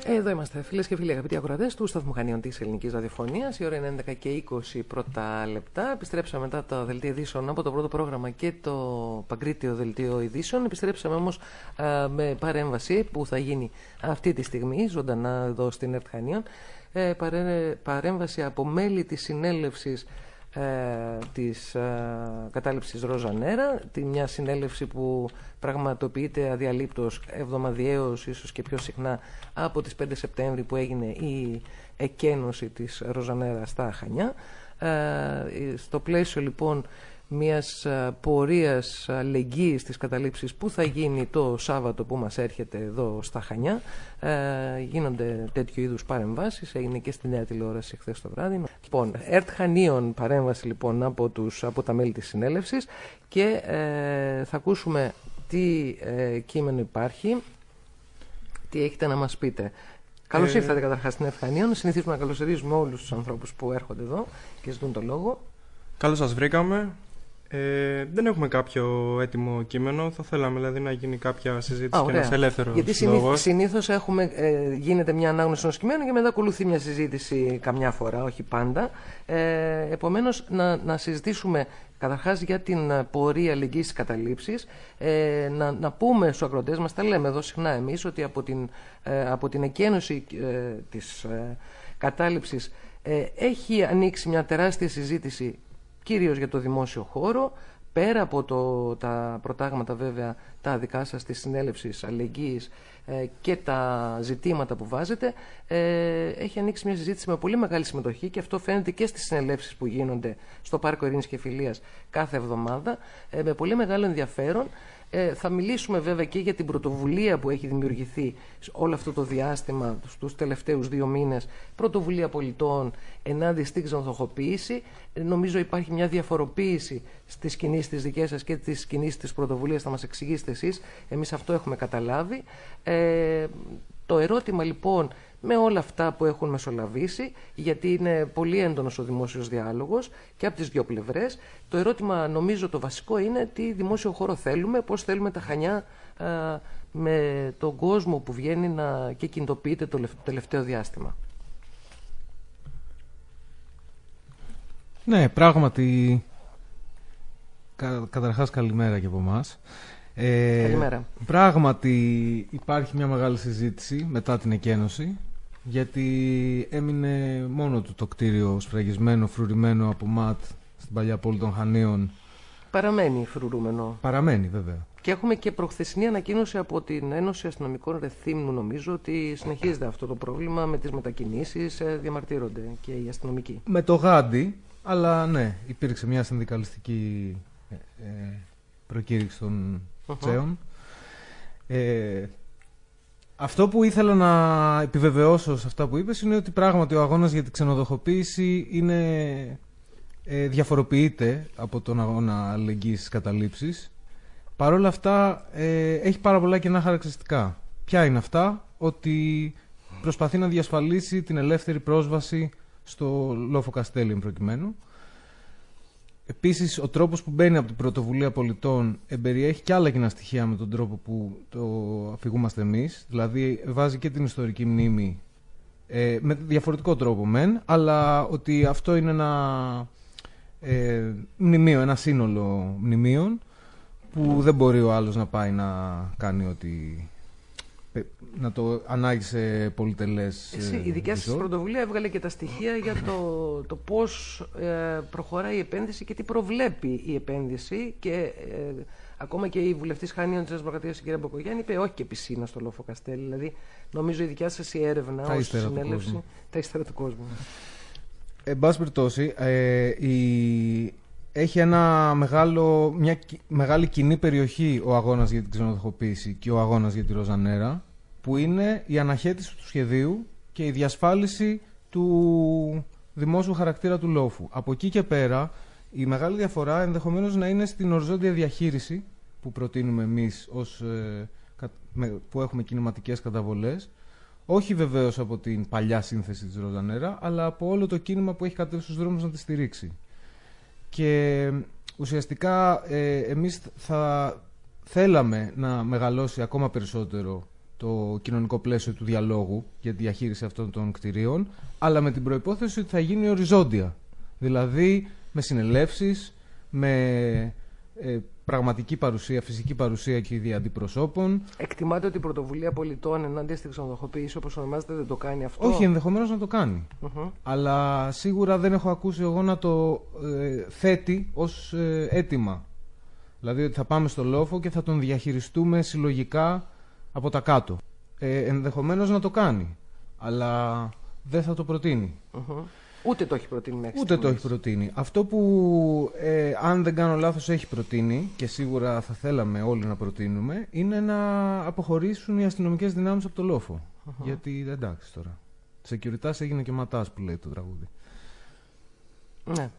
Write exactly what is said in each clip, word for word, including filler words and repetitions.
Εδώ είμαστε, φίλες και φίλοι, αγαπητοί ακροατές του σταθμού Χανίων της Ελληνικής Ραδιοφωνίας. Η ώρα είναι έντεκα και είκοσι πρώτα λεπτά. Επιστρέψαμε μετά το δελτίο ειδήσεων από το πρώτο πρόγραμμα και το παγκρίτιο δελτίο ειδήσεων. Επιστρέψαμε όμως α, με παρέμβαση που θα γίνει αυτή τη στιγμή, ζωντανά εδώ στην ΕΡΤ Χανίων. Ε, παρέ, παρέμβαση από μέλη της συνέλευσης Ε, της ε, κατάληψης Ροζανέρα, τη μια συνέλευση που πραγματοποιείται αδιαλείπτως εβδομαδιαίως, ίσως και πιο συχνά, από τις πέντε Σεπτέμβρη που έγινε η εκένωση της Ροζανέρα στα Χανιά. Ε, στο πλαίσιο λοιπόν μιας πορείας αλληλεγγύης της καταλήψης που θα γίνει το Σάββατο που μας έρχεται εδώ στα Χανιά, ε, γίνονται τέτοιου είδους παρεμβάσεις. Έγινε και στη Νέα Τηλεόραση χθες το βράδυ. Λοιπόν, ΕΡΤ Χανίων παρέμβαση λοιπόν από, τους, από τα μέλη της συνέλευσης και ε, θα ακούσουμε τι ε, κείμενο υπάρχει, τι έχετε να μας πείτε. Καλώς ε... ήρθατε καταρχάς στην ΕΡΤ Χανίων. Συνηθίζουμε να καλωσορίζουμε όλους τους ανθρώπους που έρχονται εδώ και ζητούν το λόγο. Καλώς σας βρήκαμε. Ε, δεν έχουμε κάποιο έτοιμο κείμενο. Θα θέλαμε δηλαδή να γίνει κάποια συζήτηση. Α, και ένας ελεύθερος Γιατί λόγος. συνήθως έχουμε, ε, γίνεται μια ανάγνωση ενός κειμένου και μετά ακολουθεί μια συζήτηση καμιά φορά, όχι πάντα. Ε, επομένως, να, να συζητήσουμε καταρχάς για την πορεία αλληλεγγύης της καταλήψης. Ε, να, να πούμε στους ακροατές μας, τα λέμε εδώ συχνά εμείς, ότι από την, ε, από την εκένωση ε, της ε, κατάληψης ε, έχει ανοίξει μια τεράστια συζήτηση, κυρίως για το δημόσιο χώρο, πέρα από το, τα προτάγματα βέβαια τα δικά σας της συνέλευσης αλληλεγγύης ε, και τα ζητήματα που βάζετε, ε, έχει ανοίξει μια συζήτηση με πολύ μεγάλη συμμετοχή και αυτό φαίνεται και στις συνελεύσεις που γίνονται στο Πάρκο Ειρήνης και Φιλίας κάθε εβδομάδα, ε, με πολύ μεγάλο ενδιαφέρον. Ε, θα μιλήσουμε βέβαια και για την πρωτοβουλία που έχει δημιουργηθεί όλο αυτό το διάστημα, στους τελευταίους δύο μήνες, πρωτοβουλία πολιτών ενάντια στην ξανθοχοποίηση. Ε, νομίζω υπάρχει μια διαφοροποίηση στις κινήσεις της δικές σας και τις κινήσεις της πρωτοβουλίας, θα μας εξηγήσετε εσείς. Εμείς αυτό έχουμε καταλάβει. Ε, το ερώτημα λοιπόν, με όλα αυτά που έχουν μεσολαβήσει, γιατί είναι πολύ έντονος ο δημόσιος διάλογος και από τις δύο πλευρές, το ερώτημα νομίζω το βασικό είναι τι δημόσιο χώρο θέλουμε, πώς θέλουμε τα Χανιά α, με τον κόσμο που βγαίνει να, και κινητοποιείται το τελευταίο διάστημα. Ναι, πράγματι, κα, καταρχάς καλημέρα και από εμάς. Ε, Καλημέρα. Πράγματι υπάρχει μια μεγάλη συζήτηση μετά την εκένωση, γιατί έμεινε μόνο του το κτίριο σφραγισμένο, φρουρημένο από ΜΑΤ στην παλιά πόλη των Χανίων. Παραμένει φρουρούμενο. Παραμένει βέβαια. Και έχουμε και προχθεσινή ανακοίνωση από την Ένωση Αστυνομικών Ρεθύμνου, νομίζω, ότι συνεχίζεται αυτό το πρόβλημα με τις μετακινήσεις, διαμαρτύρονται και οι αστυνομικοί. Με το Γάντι, αλλά ναι, υπήρξε μια συνδικαλιστική ε, ε, προκήρυξη των uh-huh. τσέων. Ε, αυτό που ήθελα να επιβεβαιώσω σε αυτά που είπες είναι ότι πράγματι ο αγώνας για την ξενοδοχοποίηση είναι, ε, διαφοροποιείται από τον αγώνα αλληλεγγύης της καταλήψης. Παρ' όλα αυτά ε, έχει πάρα πολλά κοινά χαρακτηριστικά. Ποια είναι αυτά? Ότι προσπαθεί να διασφαλίσει την ελεύθερη πρόσβαση στο Λόφο Καστέλιον προκειμένου. Επίσης, ο τρόπος που μπαίνει από την πρωτοβουλία πολιτών εμπεριέχει και άλλα κοινά στοιχεία με τον τρόπο που το αφηγούμαστε εμείς. Δηλαδή, βάζει και την ιστορική μνήμη ε, με διαφορετικό τρόπο μεν, αλλά ότι αυτό είναι ένα ε, μνημείο, ένα σύνολο μνημείων που δεν μπορεί ο άλλος να πάει να κάνει ότι... να το ανάγει σε πολυτελές. Εσύ, η δικιά σας πρωτοβουλία έβγαλε και τα στοιχεία για το, το πώς ε, προχωράει η επένδυση και τι προβλέπει η επένδυση και ε, ακόμα και η βουλευτής Χανίων της Δημοκρατίας, η κυρία Μποκογιάννη, είπε όχι και πισίνα στο Λόφο Καστέλι. Δηλαδή, νομίζω η δικιά σας η έρευνα τα ως συνέλευση, τα ύστερα του κόσμου. Εν πάση περιπτώσει, ε, η... έχει ένα μεγάλο, μια μεγάλη κοινή περιοχή ο αγώνας για την ξενοδοχοποίηση και ο αγώνας για τη Ροζανέρα, που είναι η αναχέτηση του σχεδίου και η διασφάλιση του δημόσιου χαρακτήρα του λόφου. Από εκεί και πέρα, η μεγάλη διαφορά ενδεχομένως να είναι στην οριζόντια διαχείριση που προτείνουμε εμείς ως, ε, που έχουμε κινηματικές καταβολές, όχι βεβαίως από την παλιά σύνθεση της Ροζανέρα, αλλά από όλο το κίνημα που έχει κατέβει στους δρόμους να τη στηρίξει. Και ουσιαστικά ε, εμείς θα θέλαμε να μεγαλώσει ακόμα περισσότερο το κοινωνικό πλαίσιο του διαλόγου για τη διαχείριση αυτών των κτηρίων, αλλά με την προϋπόθεση ότι θα γίνει οριζόντια. Δηλαδή με συνελεύσεις, με ε, πραγματική παρουσία, φυσική παρουσία και δι' αντιπροσώπων. Εκτιμάται ότι η πρωτοβουλία πολιτών ενάντια στη ξενοδοχοποίηση, όπως ονομάζεται, δεν το κάνει αυτό? Όχι, ενδεχομένως να το κάνει. Uh-huh. Αλλά σίγουρα δεν έχω ακούσει εγώ να το ε, θέτει ως ε, αίτημα. Δηλαδή ότι θα πάμε στο λόφο και θα τον διαχειριστούμε συλλογικά από τα κάτω. Ε, ενδεχομένως να το κάνει, αλλά δεν θα το προτείνει. Uh-huh. Ούτε το έχει προτείνει μέχρι Ούτε στιγμής. το έχει προτείνει. Αυτό που, ε, αν δεν κάνω λάθος, έχει προτείνει και σίγουρα θα θέλαμε όλοι να προτείνουμε, είναι να αποχωρήσουν οι αστυνομικές δυνάμεις από το λόφο. Uh-huh. Γιατί εντάξει τώρα. Σεκιουριτάς έγινε και ματάς που λέει το τραγούδι. Ναι.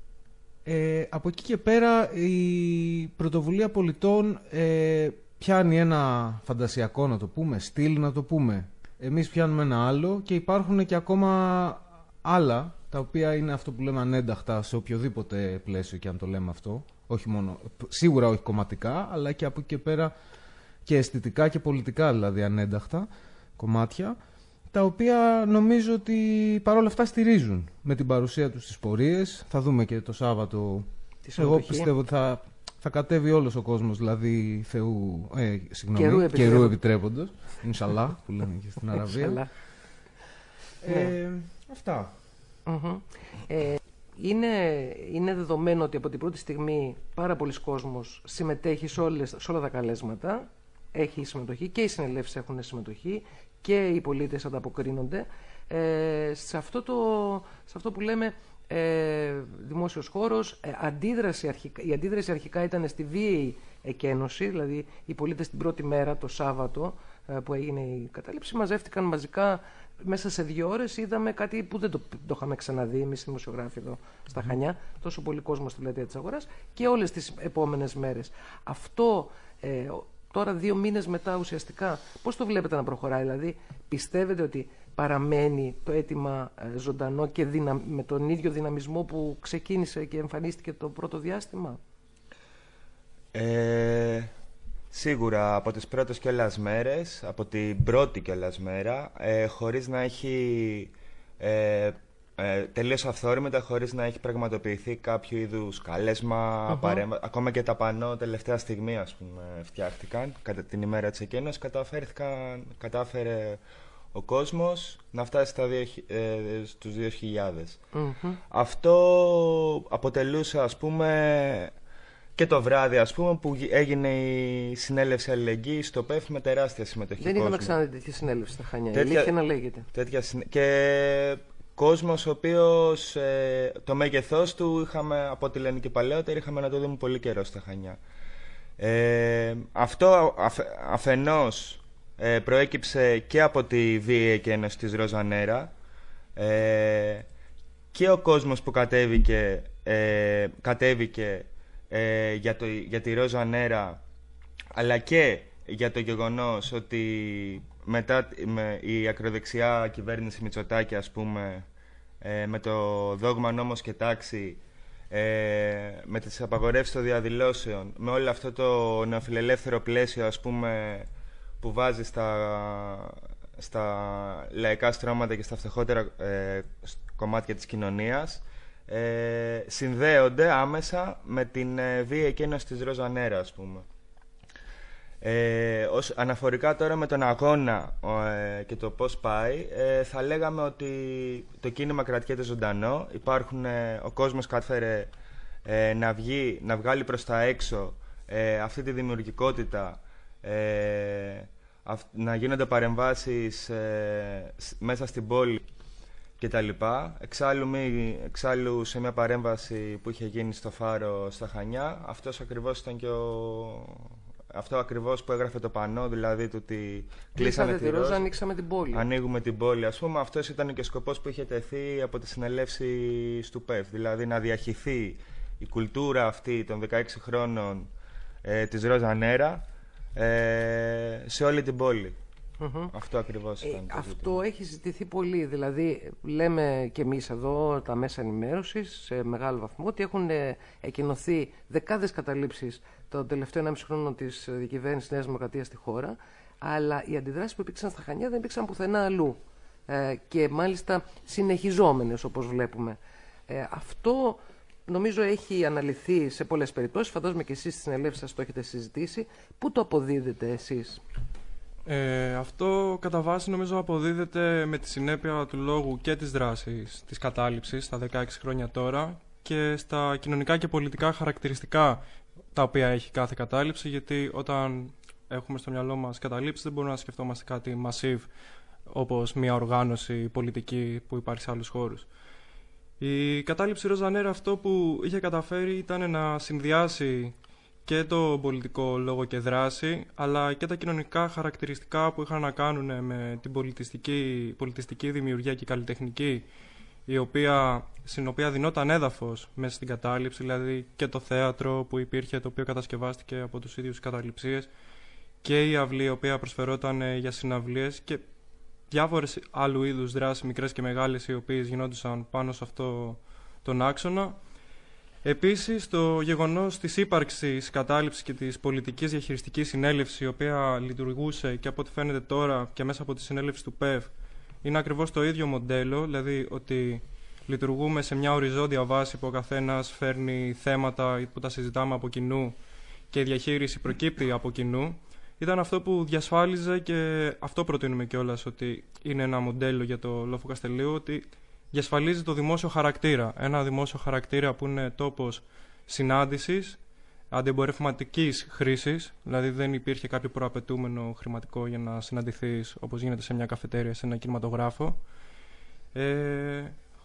Ε, από εκεί και πέρα η πρωτοβουλία πολιτών ε, πιάνει ένα φαντασιακό, να το πούμε, στυλ, να το πούμε. Εμείς πιάνουμε ένα άλλο και υπάρχουν και ακόμα άλλα, τα οποία είναι αυτό που λέμε ανένταχτα σε οποιοδήποτε πλαίσιο και αν το λέμε αυτό. Όχι μόνο, σίγουρα όχι κομματικά, αλλά και από εκεί και πέρα και αισθητικά και πολιτικά δηλαδή ανένταχτα κομμάτια, τα οποία νομίζω ότι παρόλα αυτά στηρίζουν με την παρουσία τους στις πορείες. Θα δούμε και το Σάββατο. Εγώ πιστεύω ότι θα, θα κατέβει όλος ο κόσμος, δηλαδή Θεού, ε, συγγνώμη, καιρού επιτρέποντος. Ινσαλά, που λένε και στην Αραβία. ε, αυτά. Mm-hmm. Ε, είναι, είναι δεδομένο ότι από την πρώτη στιγμή πάρα πολλοί κόσμος συμμετέχει σε, όλες, σε όλα τα καλέσματα. Έχει συμμετοχή και οι συνελεύσεις έχουν συμμετοχή και οι πολίτες ανταποκρίνονται. Ε, σε, αυτό το, σε αυτό που λέμε ε, δημόσιος χώρος, ε, αντίδραση αρχικά, η αντίδραση αρχικά ήταν στη βίαιη εκένωση, δηλαδή οι πολίτες την πρώτη μέρα, το Σάββατο ε, που έγινε η κατάληψη, μαζεύτηκαν μαζικά. Μέσα σε δύο ώρες είδαμε κάτι που δεν το, το είχαμε ξαναδεί εμείς οι δημοσιογράφοι εδώ στα Χανιά, τόσο πολύ κόσμο στη πλατεία της Αγοράς και όλες τις επόμενες μέρες. Αυτό ε, τώρα δύο μήνες μετά ουσιαστικά πώς το βλέπετε να προχωράει? Δηλαδή πιστεύετε ότι παραμένει το αίτημα ε, ζωντανό και δυνα, με τον ίδιο δυναμισμό που ξεκίνησε και εμφανίστηκε το πρώτο διάστημα? Ε... Σίγουρα από τις πρώτες κιόλας μέρες, από την πρώτη κιόλας μέρα, ε, χωρίς να έχει ε, ε, τελείως αυθόρμητα, χωρίς να έχει πραγματοποιηθεί κάποιο είδους καλέσμα, uh-huh. παρέμβα... ακόμα και τα πανό τελευταία στιγμή, ας πούμε, φτιάχτηκαν κατά την ημέρα της εκένωσης, κατάφερε ο κόσμος να φτάσει στα δύο, ε, στους δύο χιλιάδες. Uh-huh. Αυτό αποτελούσε, ας πούμε, και το βράδυ, ας πούμε, που έγινε η συνέλευση αλληλεγγύης στο ΠΕΦ με τεράστια συμμετοχή. Δεν είδαμε ξανά τέτοια συνέλευση στα Χανιά. Τέτοια, ηλίχεια να λέγεται. Τέτοια, και κόσμος ο οποίος ε, το μέγεθός του είχαμε, από ό,τι λένε και παλαιότερα, είχαμε να το δούμε πολύ καιρό στα Χανιά. Ε, αυτό αφ, αφενός ε, προέκυψε και από τη βίαιη εκένωση της Ροζανέρα ε, και ο κόσμος που κατέβηκε, ε, κατέβηκε Ε, για, το, για τη Ροζανέρα, αλλά και για το γεγονός ότι μετά με, η ακροδεξιά κυβέρνηση Μητσοτάκη, ας πούμε, ε, με το δόγμα νόμος και τάξη, ε, με τις απαγορεύσεις των διαδηλώσεων, με όλο αυτό το νεοφιλελεύθερο πλαίσιο, ας πούμε, που βάζει στα, στα λαϊκά στρώματα και στα φτωχότερα ε, κομμάτια της κοινωνίας, Ε, συνδέονται άμεσα με την ε, βία εκένωση της Ροζανέρα, ας πούμε. Ε, ως, αναφορικά τώρα με τον αγώνα ε, και το πώς πάει, ε, θα λέγαμε ότι το κίνημα κρατιέται ζωντανό. Υπάρχουν, ε, ο κόσμος κατάφερε ε, να, βγει, να βγάλει προς τα έξω ε, αυτή τη δημιουργικότητα, ε, αυ, να γίνονται παρεμβάσεις ε, μέσα στην πόλη και τα λοιπά. Εξάλλου, μη, εξάλλου σε μια παρέμβαση που είχε γίνει στο Φάρο στα Χανιά, αυτός ακριβώς ήταν και ο... αυτό ακριβώς που έγραφε το πανό, δηλαδή του ότι κλείσανε τη Ρόζα, ανοίξαμε την πόλη. Ανοίγουμε την πόλη, ας πούμε. Αυτός ήταν και ο σκοπός που είχε τεθεί από τη συνελεύση του ΠΕΦ, δηλαδή να διαχυθεί η κουλτούρα αυτή των δεκαέξι χρόνων ε, της Ροζανέρα ε, σε όλη την πόλη. Mm-hmm. Αυτό ακριβώς ήταν. Ε, αυτό έχει ζητηθεί πολύ. Δηλαδή, λέμε και εμείς εδώ, τα μέσα ενημέρωσης, σε μεγάλο βαθμό, ότι έχουν εκκοινωθεί δεκάδες καταλήψεις τον τελευταίο ενάμιση χρόνο της διακυβέρνησης Νέας Δημοκρατίας στη χώρα. αλλά οι αντιδράσεις που υπήρξαν στα Χανιά δεν υπήρξαν πουθενά αλλού. Ε, και μάλιστα συνεχιζόμενες, όπως βλέπουμε. Ε, αυτό νομίζω έχει αναλυθεί σε πολλές περιπτώσεις. Φαντάζομαι και εσείς στη συνελεύση σας το έχετε συζητήσει. Πού το αποδίδετε εσείς? Ε, αυτό κατά βάση νομίζω αποδίδεται με τη συνέπεια του λόγου και της δράσης της κατάληψης στα δεκαέξι χρόνια τώρα και στα κοινωνικά και πολιτικά χαρακτηριστικά τα οποία έχει κάθε κατάληψη, γιατί όταν έχουμε στο μυαλό μας καταλήψεις δεν μπορούμε να σκεφτόμαστε κάτι massive όπως μια οργάνωση πολιτική που υπάρχει σε άλλους χώρους. Η κατάληψη Ροζ Ανέρα αυτό που είχε καταφέρει ήταν να συνδυάσει και το πολιτικό λόγο και δράση, αλλά και τα κοινωνικά χαρακτηριστικά που είχαν να κάνουν με την πολιτιστική, πολιτιστική δημιουργία και καλλιτεχνική, η οποία, στην οποία δινόταν έδαφος μέσα στην κατάληψη, δηλαδή και το θέατρο που υπήρχε, το οποίο κατασκευάστηκε από τους ίδιους καταληψίες, και η αυλή, η οποία προσφερόταν για συναυλίες και διάφορες άλλου είδους δράσεις, μικρές και μεγάλες, οι οποίες γινόντουσαν πάνω σε αυτό τον άξονα. Επίσης, το γεγονός της ύπαρξης κατάληψης και της πολιτικής διαχειριστικής συνέλευσης, η οποία λειτουργούσε και από ό,τι φαίνεται τώρα και μέσα από τη συνέλευση του ΠΕΒ, είναι ακριβώς το ίδιο μοντέλο, δηλαδή ότι λειτουργούμε σε μια οριζόντια βάση που ο καθένας φέρνει θέματα που τα συζητάμε από κοινού και η διαχείριση προκύπτει από κοινού. Ήταν αυτό που διασφάλιζε, και αυτό προτείνουμε κιόλας ότι είναι ένα μοντέλο για το Λόφο Καστελίου, ότι διασφαλίζει το δημόσιο χαρακτήρα. Ένα δημόσιο χαρακτήρα που είναι τόπος συνάντησης, αντιεμπορευματικής χρήσης, δηλαδή δεν υπήρχε κάποιο προαπαιτούμενο χρηματικό για να συναντηθείς όπως γίνεται σε μια καφετέρια, σε ένα κινηματογράφο. Ε,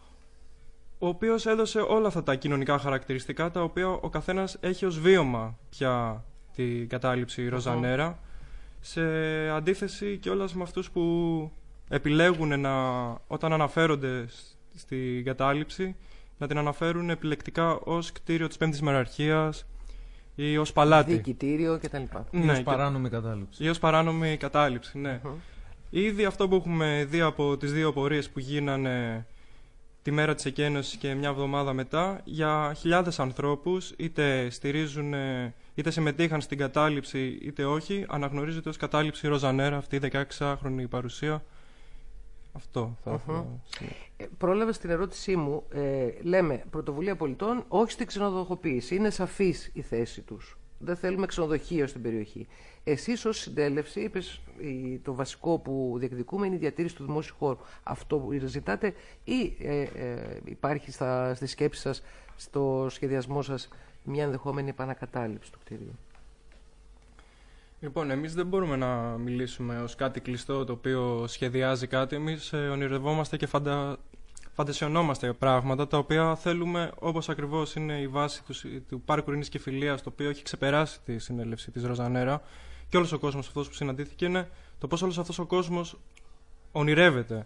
ο οποίος έδωσε όλα αυτά τα κοινωνικά χαρακτηριστικά, τα οποία ο καθένας έχει ως βίωμα πια την κατάληψη Ροζ Ανέρα, σε αντίθεση κιόλας με αυτούς που επιλέγουν να, όταν αναφέρονται στην κατάληψη, να την αναφέρουν επιλεκτικά ως κτίριο της Πέμπτης Μεραρχίας ή ως παλάτι. Διοικητήριο κτλ. Ναι, ή ως παράνομη κατάληψη. Ή ως παράνομη κατάληψη, ναι. Uh-huh. Ήδη αυτό που έχουμε δει από τις δύο πορείες που γίνανε τη μέρα της εκένωσης και μια εβδομάδα μετά, για χιλιάδες ανθρώπους, είτε στηρίζουν, είτε συμμετείχαν στην κατάληψη είτε όχι, αναγνωρίζεται ως κατάληψη Ροζ Ανέρα αυτή η δεκαέξιχρονη παρουσία. Αυτό θα uh-huh. ε, Πρόλαβα στην ερώτησή μου. ε, Λέμε πρωτοβουλία πολιτών, όχι στην ξενοδοχοποίηση. Είναι σαφής η θέση τους. Δεν θέλουμε ξενοδοχείο στην περιοχή. Εσείς ως συντέλευση είπες, το βασικό που διεκδικούμε είναι η διατήρηση του δημόσιου χώρου. Αυτό που ζητάτε ή ε, ε, υπάρχει στα, στη σκέψη σας, στο σχεδιασμό σας, μια ενδεχόμενη επανακατάληψη του κτηρίου? Λοιπόν, εμείς δεν μπορούμε να μιλήσουμε ως κάτι κλειστό το οποίο σχεδιάζει κάτι. Εμείς ε, ονειρευόμαστε και φαντα... φαντασιωνόμαστε πράγματα τα οποία θέλουμε, όπως ακριβώς είναι η βάση του, του Πάρκου Ειρήνης και Φιλίας, το οποίο έχει ξεπεράσει τη συνέλευση της Ροζ Ανέρα, και όλος ο κόσμος αυτός που συναντήθηκε, είναι το πώς όλος αυτός ο κόσμος ονειρεύεται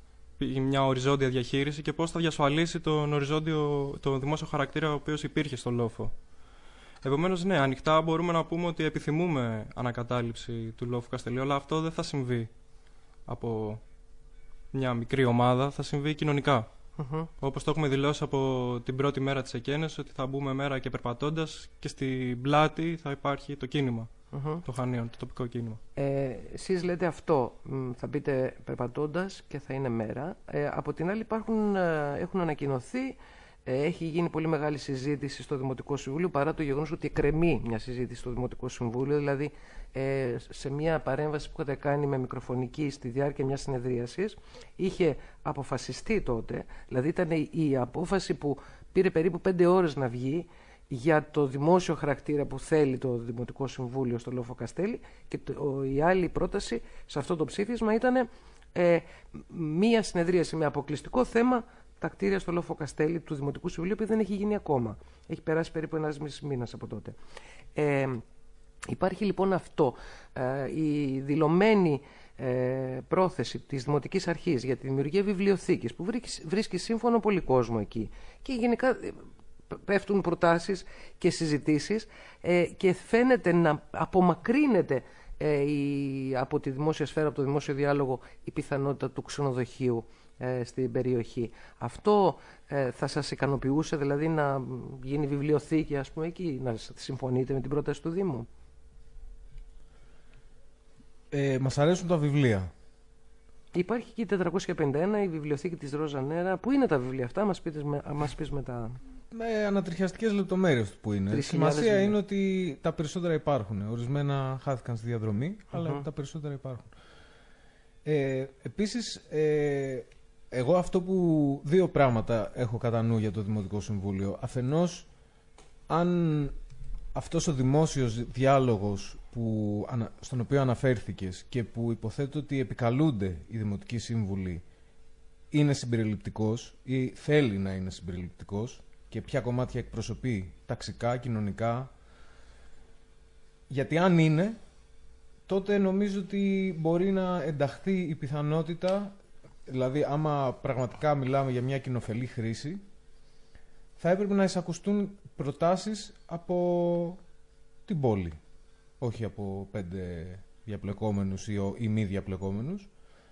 μια οριζόντια διαχείριση και πώς θα διασφαλίσει τον οριζόντιο, τον δημόσιο χαρακτήρα ο οποίος υπήρχε στο Λόφο. Επομένως, ναι, ανοιχτά μπορούμε να πούμε ότι επιθυμούμε ανακατάληψη του Λόφου Καστελίου, αλλά αυτό δεν θα συμβεί από μια μικρή ομάδα, θα συμβεί κοινωνικά. Uh-huh. Όπως το έχουμε δηλώσει από την πρώτη μέρα της εκένωσης, ότι θα μπούμε μέρα και περπατώντας και στην πλάτη θα υπάρχει το κίνημα uh-huh. των Χανίων, το τοπικό κίνημα. Ε, εσείς λέτε αυτό, θα μπείτε περπατώντας και θα είναι μέρα. Ε, από την άλλη υπάρχουν, έχουν ανακοινωθεί, έχει γίνει πολύ μεγάλη συζήτηση στο Δημοτικό Συμβούλιο, παρά το γεγονός ότι εκκρεμεί μια συζήτηση στο Δημοτικό Συμβούλιο, δηλαδή ε, σε μια παρέμβαση που είχατε κάνει με μικροφωνική στη διάρκεια μιας συνεδρίασης, είχε αποφασιστεί τότε, δηλαδή ήταν η, η απόφαση που πήρε περίπου πέντε ώρες να βγει, για το δημόσιο χαρακτήρα που θέλει το Δημοτικό Συμβούλιο στο Λόφο Καστέλι, και το, η άλλη πρόταση σε αυτό το ψήφισμα ήταν ε, μία συνεδρίαση με αποκλειστικό θέμα τα κτίρια στο Λόφο Καστέλι του Δημοτικού Συμβουλίου, που δεν έχει γίνει ακόμα. Έχει περάσει περίπου ένας μισή μήνας από τότε. Ε, υπάρχει λοιπόν αυτό, ε, η δηλωμένη ε, πρόθεση της Δημοτικής Αρχής για τη δημιουργία βιβλιοθήκης, που βρίσκει, βρίσκει σύμφωνο πολύ κόσμο εκεί, και γενικά πέφτουν προτάσεις και συζητήσεις, ε, και φαίνεται να απομακρύνεται ε, η, από τη δημόσια σφαίρα, από το δημόσιο διάλογο, η πιθανότητα του ξενοδοχείου ε, στην περιοχή. Αυτό ε, θα σας ικανοποιούσε, δηλαδή να γίνει βιβλιοθήκη, ας πούμε, εκεί, να συμφωνείτε με την πρόταση του Δήμου? Ε, μας αρέσουν τα βιβλία. Υπάρχει και η τετρακόσια πενήντα ένα, η βιβλιοθήκη της Ρόζα Νέρα. Πού είναι τα βιβλία αυτά, μας πεις, μας πεις μετά. Με ανατριχιαστικές λεπτομέρειες που είναι. Η σημασία βιβλία. είναι ότι τα περισσότερα υπάρχουν. Ορισμένα χάθηκαν στη διαδρομή, uh-huh. αλλά τα περισσότερα υπάρχουν. Ε, επίσης, ε, εγώ αυτό που δύο πράγματα έχω κατά νου για το Δημοτικό Συμβούλιο. Αφενός, αν αυτός ο δημόσιος διάλογος που, στον οποίο αναφέρθηκες και που υποθέτω ότι επικαλούνται οι Δημοτικοί Σύμβουλοι είναι συμπεριληπτικός ή θέλει να είναι συμπεριληπτικός και ποια κομμάτια εκπροσωπεί ταξικά, κοινωνικά. Γιατί αν είναι, τότε νομίζω ότι μπορεί να ενταχθεί η πιθανότητα, δηλαδή άμα πραγματικά μιλάμε για μια κοινοφελή χρήση, θα έπρεπε να εισακουστούν προτάσεις από την πόλη, όχι από πέντε διαπλεκόμενους ή, ή μη διαπλεκόμενους,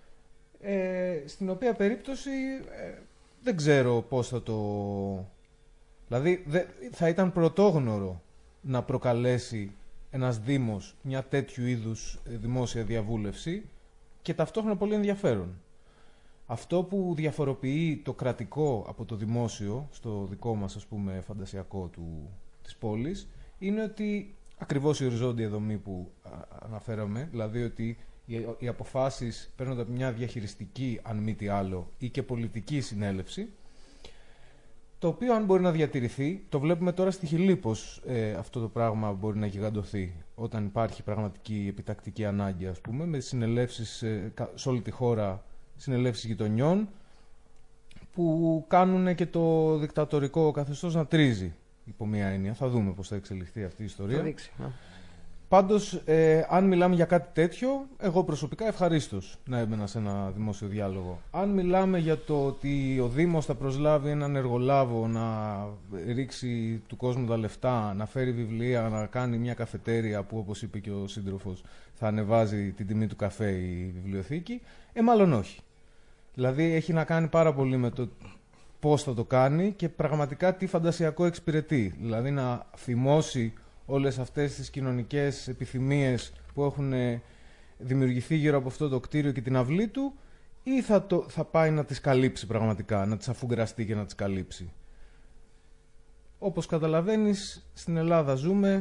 ε, στην οποία περίπτωση ε, δεν ξέρω πώς θα το... Δηλαδή δε, θα ήταν πρωτόγνωρο να προκαλέσει ένας δήμος μια τέτοιου είδους δημόσια διαβούλευση και ταυτόχρονα πολύ ενδιαφέρον. Αυτό που διαφοροποιεί το κρατικό από το δημόσιο, στο δικό μας ας πούμε φαντασιακό του, της πόλης, είναι ότι ακριβώς η οριζόντια δομή που αναφέραμε, δηλαδή ότι οι, οι αποφάσεις παίρνονται από μια διαχειριστική, αν μη τι άλλο, ή και πολιτική συνέλευση, το οποίο αν μπορεί να διατηρηθεί, το βλέπουμε τώρα στη Χιλή πως ε, αυτό το πράγμα μπορεί να γιγαντωθεί όταν υπάρχει πραγματική επιτακτική ανάγκη, ας πούμε, με συνελεύσεις ε, σε όλη τη χώρα, συνελεύσεις γειτονιών που κάνουν και το δικτατορικό καθεστώς να τρίζει υπό μία έννοια. Θα δούμε πώς θα εξελιχθεί αυτή η ιστορία. Θα δείξει, ναι. Πάντως, ε, αν μιλάμε για κάτι τέτοιο, εγώ προσωπικά ευχαρίστως να έμπαινα σε ένα δημόσιο διάλογο. Αν μιλάμε για το ότι ο Δήμος θα προσλάβει έναν εργολάβο να ρίξει του κόσμου τα λεφτά, να φέρει βιβλία, να κάνει μια καφετέρια που, όπως είπε και ο σύντροφος, θα ανεβάζει την τιμή του καφέ η βιβλιοθήκη, ε, μάλλον όχι. Δηλαδή, έχει να κάνει πάρα πολύ με το πώς θα το κάνει και πραγματικά τι φαντασιακό εξυπηρετεί. Δηλαδή, να θυμώσει όλες αυτές τις κοινωνικές επιθυμίες που έχουν δημιουργηθεί γύρω από αυτό το κτίριο και την αυλή του, ή θα, το, θα πάει να τις καλύψει πραγματικά, να τις αφουγκραστεί και να τις καλύψει. Όπως καταλαβαίνεις, στην Ελλάδα ζούμε,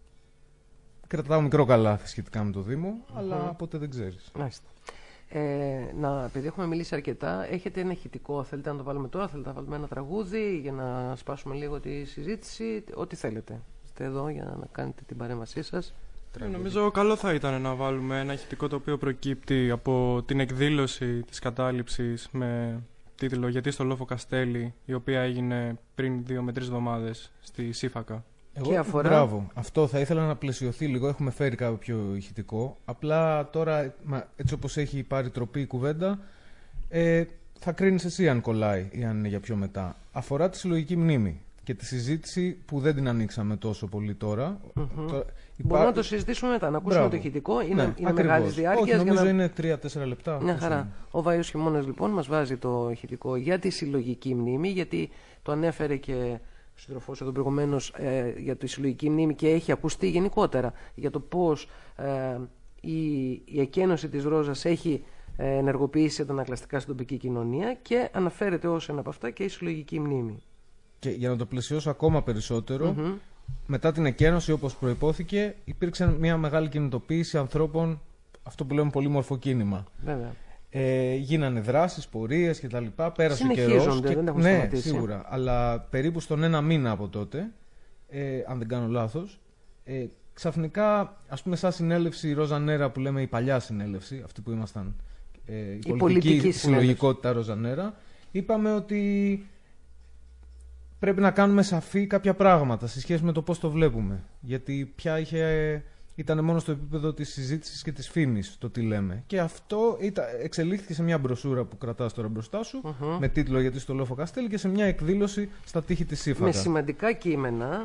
κρατάω μικρό καλάθι σχετικά με το Δήμο, mm-hmm. αλλά ποτέ δεν ξέρεις. Μάλιστα. Ε, να, επειδή έχουμε μιλήσει αρκετά, έχετε ένα ηχητικό, θέλετε να το βάλουμε τώρα, θέλετε να βάλουμε ένα τραγούδι για να σπάσουμε λίγο τη συζήτηση, ό,τι θέλετε. Είστε εδώ για να κάνετε την παρέμβασή σας. Ε, νομίζω καλό θα ήταν να βάλουμε ένα ηχητικό το οποίο προκύπτει από την εκδήλωση της κατάληψης με τίτλο «Γιατί στο Λόφο Καστέλι», η οποία έγινε πριν δύο με τρεις εβδομάδες στη Σύφακα. Εγώ, αφορά... Μπράβο. Αυτό θα ήθελα να πλαισιωθεί λίγο. Έχουμε φέρει κάποιο ηχητικό. Απλά τώρα, έτσι όπως έχει πάρει τροπή η κουβέντα, ε, θα κρίνεις εσύ αν κολλάει ή αν είναι για πιο μετά. Αφορά τη συλλογική μνήμη και τη συζήτηση που δεν την ανοίξαμε τόσο πολύ τώρα. Mm-hmm. τώρα υπά... Μπορούμε να το συζητήσουμε μετά, να ακούσουμε Μπράβο. το ηχητικό. Είναι, ναι, είναι μεγάλης διάρκειας. Όχι, νομίζω να... είναι τρία τέσσερα λεπτά. Μια χαρά. Είναι. Ο Βάιος Χειμώνας λοιπόν μας βάζει το ηχητικό για τη συλλογική μνήμη, γιατί το ανέφερε και ο σύντροφός εδώ προηγουμένως ε, για τη συλλογική μνήμη και έχει ακουστεί γενικότερα για το πώς ε, η, η εκένωση της Ρόζας έχει ε, ενεργοποιήσει αντανακλαστικά στην τοπική κοινωνία και αναφέρεται ως ένα από αυτά και η συλλογική μνήμη. Και για να το πλαισιώσω ακόμα περισσότερο, mm-hmm. μετά την εκένωση, όπως προϋπόθηκε, υπήρξε μια μεγάλη κινητοποίηση ανθρώπων, αυτό που λέμε πολύμορφο κίνημα. Βέβαια. Ε, γίνανε δράσεις, πορείες κτλ. Πέρασε καιρός. Και... δεν έχουν ναι, σταματήσει. Σίγουρα. Αλλά περίπου στον ένα μήνα από τότε, ε, αν δεν κάνω λάθος, ε, ξαφνικά, ας πούμε, σαν συνέλευση Ρόζα Νέρα που λέμε η παλιά συνέλευση, αυτή που ήμασταν, ε, η, η πολιτική, πολιτική συλλογικότητα Ρόζα Νέρα, είπαμε ότι πρέπει να κάνουμε σαφή κάποια πράγματα σε σχέση με το πώς το βλέπουμε. Γιατί πια είχε, ήταν μόνο στο επίπεδο της συζήτησης και της φήμης το τι λέμε. Και αυτό ήταν, εξελίχθηκε σε μια μπροσούρα που κρατάς τώρα μπροστά σου, uh-huh. με τίτλο «Γιατί στο Λόφο Καστέλι» και σε μια εκδήλωση στα τείχη της Σύφακα. Με σημαντικά κείμενα,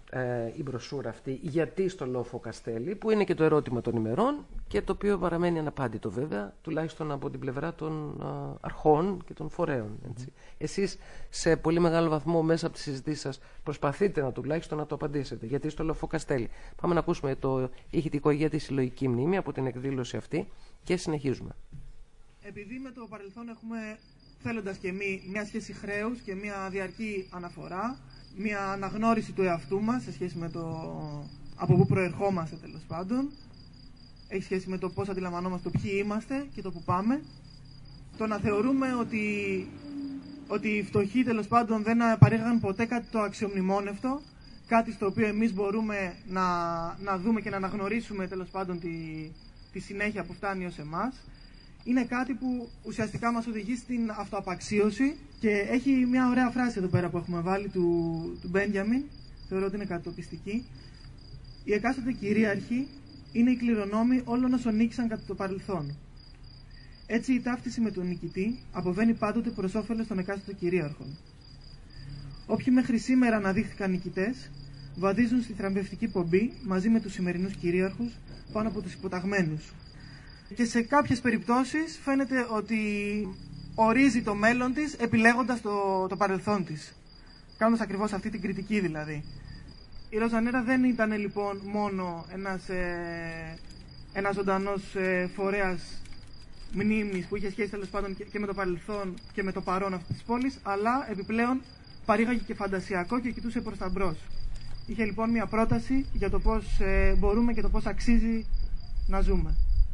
ε, η μπροσούρα αυτή γιατί στο Λόφο Καστέλι, που είναι και το ερώτημα των ημερών και το οποίο παραμένει αναπάντητο βέβαια, τουλάχιστον από την πλευρά των α, αρχών και των φορέων. Έτσι. Mm. Εσείς σε πολύ μεγάλο βαθμό μέσα από τις συζητήσεις σας προσπαθείτε να τουλάχιστον να το απαντήσετε. Γιατί στο Λόφο Καστέλι. Πάμε να ακούσουμε το ηχητικό για τη συλλογική μνήμη από την εκδήλωση αυτή και συνεχίζουμε. Επειδή με το παρελθόν έχουμε, θέλοντας και εμείς, μια σχέση χρέους και μια διαρκή αναφορά, μια αναγνώριση του εαυτού μας σε σχέση με το από πού προερχόμαστε, τέλος πάντων. Έχει σχέση με το πώς αντιλαμβανόμαστε το ποιοι είμαστε και το που πάμε. Το να θεωρούμε ότι, ότι οι φτωχοί, τέλος πάντων, δεν παρήγαγαν ποτέ κάτι το αξιομνημόνευτο, κάτι στο οποίο εμείς μπορούμε να, να δούμε και να αναγνωρίσουμε, τέλος πάντων, τη, τη συνέχεια που φτάνει ως εμάς. Είναι κάτι που ουσιαστικά μας οδηγεί στην αυτοαπαξίωση και έχει μια ωραία φράση εδώ πέρα που έχουμε βάλει του, του Μπέντιαμιν, θεωρώ ότι είναι κατοπιστική. Οι εκάστοτε κυρίαρχοι είναι οι κληρονόμοι όλων όσων νίκησαν κατά το παρελθόν. Έτσι η ταύτιση με τον νικητή αποβαίνει πάντοτε προς όφελος των εκάστοτε κυρίαρχων. Όποιοι μέχρι σήμερα αναδείχθηκαν νικητές, βαδίζουν στη θραμπευτική πομπή μαζί με τους σημερινούς κυρίαρχους πάνω από τους υποταγμένους. Και σε κάποιες περιπτώσεις φαίνεται ότι ορίζει το μέλλον της επιλέγοντας το, το παρελθόν της. Κάνοντας ακριβώς αυτή την κριτική δηλαδή. Η Ροζανέρα δεν ήταν λοιπόν μόνο ένας, ε, ένας ζωντανός ε, φορέας μνήμης που είχε σχέση τέλος πάντων και, και με το παρελθόν και με το παρόν αυτής της πόλης, αλλά επιπλέον παρήγαγε και φαντασιακό και κοιτούσε προς τα μπρος. Είχε λοιπόν μια πρόταση για το πώς ε, μπορούμε και το πώς αξίζει να ζούμε.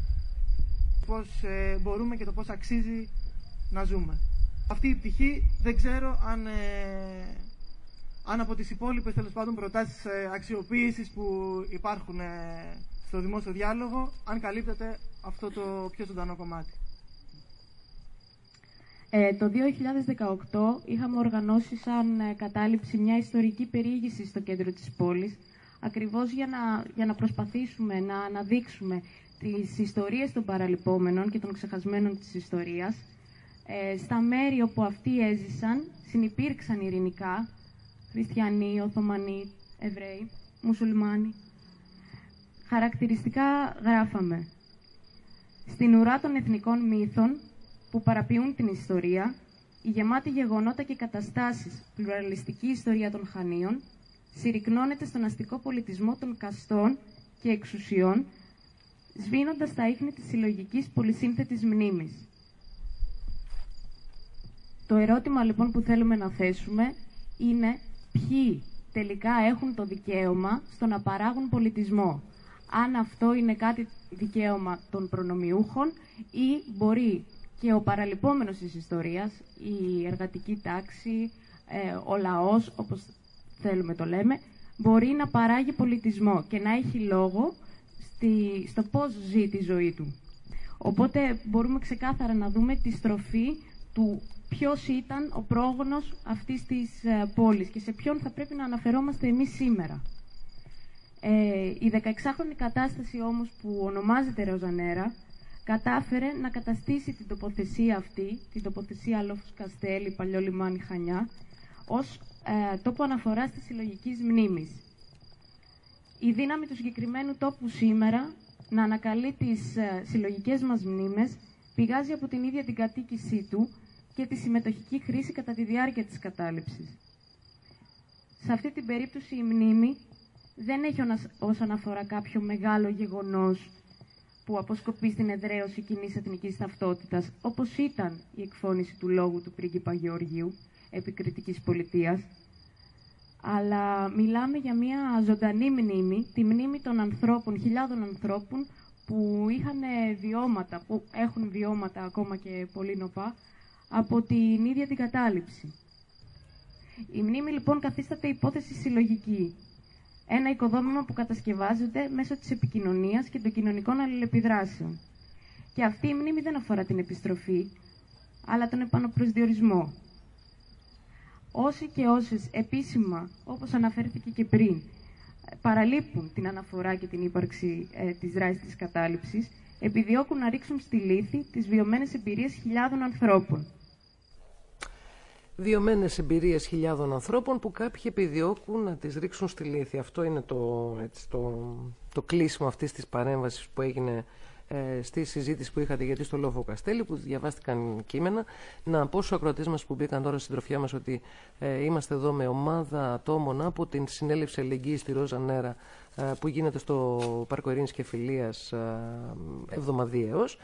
Πώς ε, μπορούμε και το πώς αξίζει να ζούμε. Αυτή η πτυχή δεν ξέρω αν, ε, αν από τις υπόλοιπες τέλος πάντων προτάσεις ε, αξιοποίησης που υπάρχουν ε, στο δημόσιο διάλογο, αν καλύπτεται αυτό το πιο ζωντανό κομμάτι. Ε, το δύο χιλιάδες δεκαοκτώ είχαμε οργανώσει σαν ε, κατάληψη μια ιστορική περιήγηση στο κέντρο της πόλης, ακριβώς για να, για να προσπαθήσουμε να αναδείξουμε τις ιστορίες των παραλυπόμενων και των ξεχασμένων της ιστορίας, ε, στα μέρη όπου αυτοί έζησαν, συνυπήρξαν ειρηνικά, χριστιανοί, Οθωμανοί, Εβραίοι, Μουσουλμάνοι. Χαρακτηριστικά γράφαμε: στην ουρά των εθνικών μύθων που παραποιούν την ιστορία, η γεμάτη γεγονότα και καταστάσεις πλουραλιστική ιστορία των Χανίων συρρυκνώνεται στον αστικό πολιτισμό των καστών και εξουσιών, σβήνοντας τα ίχνη της συλλογικής πολυσύνθετης μνήμης. Το ερώτημα λοιπόν που θέλουμε να θέσουμε είναι ποιοι τελικά έχουν το δικαίωμα στο να παράγουν πολιτισμό. Αν αυτό είναι κάτι δικαίωμα των προνομιούχων ή μπορεί και ο παραλυπόμενος της ιστορίας, η εργατική τάξη, ε, ο λαός, όπως θέλουμε το λέμε, μπορεί να παράγει πολιτισμό και να έχει λόγο στη, στο πώς ζει τη ζωή του. Οπότε μπορούμε ξεκάθαρα να δούμε τη στροφή του ποιος ήταν ο πρόγονος αυτής της ε, πόλης και σε ποιον θα πρέπει να αναφερόμαστε εμείς σήμερα. Ε, η δεκαεξάχρονη κατάσταση όμως που ονομάζεται Ροζανέρα κατάφερε να καταστήσει την τοποθεσία αυτή, την τοποθεσία Λόφος Καστέλι, παλιό λιμάνι Χανιά, ως ε, τόπο αναφοράς της συλλογικής μνήμης. Η δύναμη του συγκεκριμένου τόπου σήμερα να ανακαλεί τις ε, συλλογικές μας μνήμες πηγάζει από την ίδια την κατοίκησή του και τη συμμετοχική χρήση κατά τη διάρκεια της κατάληψης. Σε αυτή την περίπτωση η μνήμη δεν έχει ως αναφορά κάποιο μεγάλο γεγονός που αποσκοπεί στην εδραίωση κοινής εθνικής ταυτότητας, όπως ήταν η εκφώνηση του λόγου του πρίγκιπα Γεωργίου, επικριτικής πολιτείας, αλλά μιλάμε για μια ζωντανή μνήμη, τη μνήμη των ανθρώπων, χιλιάδων ανθρώπων που είχαν βιώματα, που έχουν βιώματα ακόμα και πολύ νοπά, από την ίδια την κατάληψη. Η μνήμη λοιπόν καθίσταται υπόθεση συλλογική. Ένα οικοδόμημα που κατασκευάζεται μέσω της επικοινωνίας και των κοινωνικών αλληλεπιδράσεων. Και αυτή η μνήμη δεν αφορά την επιστροφή, αλλά τον επαναπροσδιορισμό. Όσοι και όσες επίσημα, όπως αναφέρθηκε και πριν, παραλείπουν την αναφορά και την ύπαρξη ε, της δράσης της κατάληψης, επιδιώκουν να ρίξουν στη λύθη τις βιωμένες εμπειρίες χιλιάδων ανθρώπων. βιωμένες εμπειρίες χιλιάδων ανθρώπων που κάποιοι επιδιώκουν να τις ρίξουν στη λύθη. Αυτό είναι το, έτσι, το, το κλείσιμο αυτής της παρέμβασης που έγινε ε, στη συζήτηση που είχατε γιατί στο Λόφο Καστέλη, που διαβάστηκαν κείμενα. Να πω στους ακροατές μας που μπήκαν τώρα στην τροφιά μας ότι ε, είμαστε εδώ με ομάδα ατόμων από την Συνέλευση Αλληλεγγύης στη Ρόζα Νέρα ε, που γίνεται στο Πάρκο Ειρήνης και Φιλίας ε, εβδομαδιαίως.